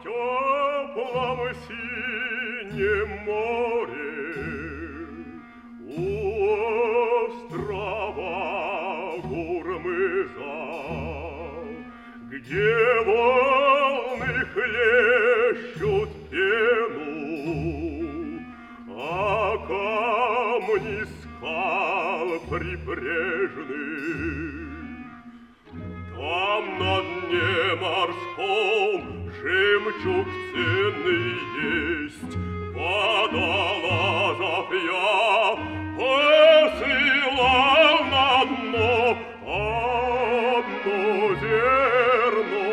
теплом синем море у острова Гурмыза, где волны хлещут пену, а камни скал прибрежных. Там на дне морском жемчуг ценный есть, водолазов я посылал на дно, одно зерно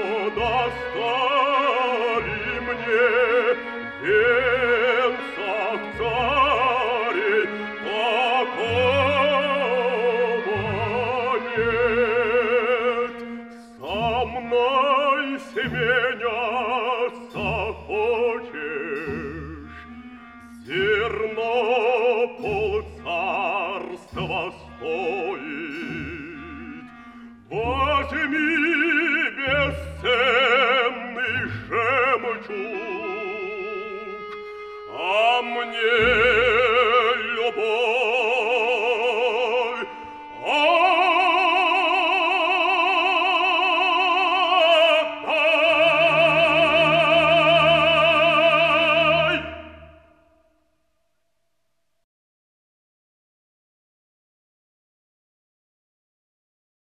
достали мне, венцах царей такого нет. Со мной сменяться хочешь, зерно полцарства стоит. Возьми бесценный жемчуг, а мне любовь